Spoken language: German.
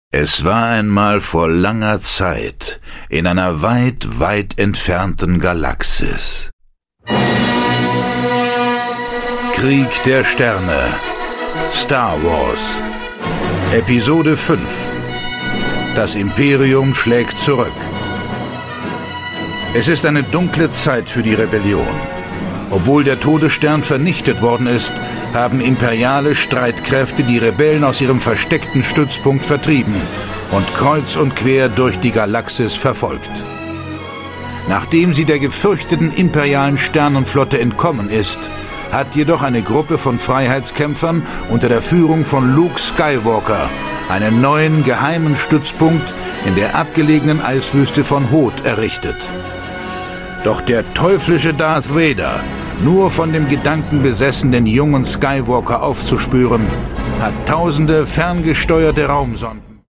Es war einmal vor langer Zeit in einer weit, weit entfernten Galaxis. Krieg der Sterne. Star Wars. Episode 5. Das Imperium schlägt zurück. Es ist eine dunkle Zeit für die Rebellion. Obwohl der Todesstern vernichtet worden ist, haben imperiale Streitkräfte die Rebellen aus ihrem versteckten Stützpunkt vertrieben und kreuz und quer durch die Galaxis verfolgt. Nachdem sie der gefürchteten imperialen Sternenflotte entkommen ist, hat jedoch eine Gruppe von Freiheitskämpfern unter der Führung von Luke Skywalker einen neuen geheimen Stützpunkt in der abgelegenen Eiswüste von Hoth errichtet. Doch der teuflische Darth Vader, nur von dem Gedanken besessen, den jungen Skywalker aufzuspüren, hat tausende ferngesteuerte Raumsonden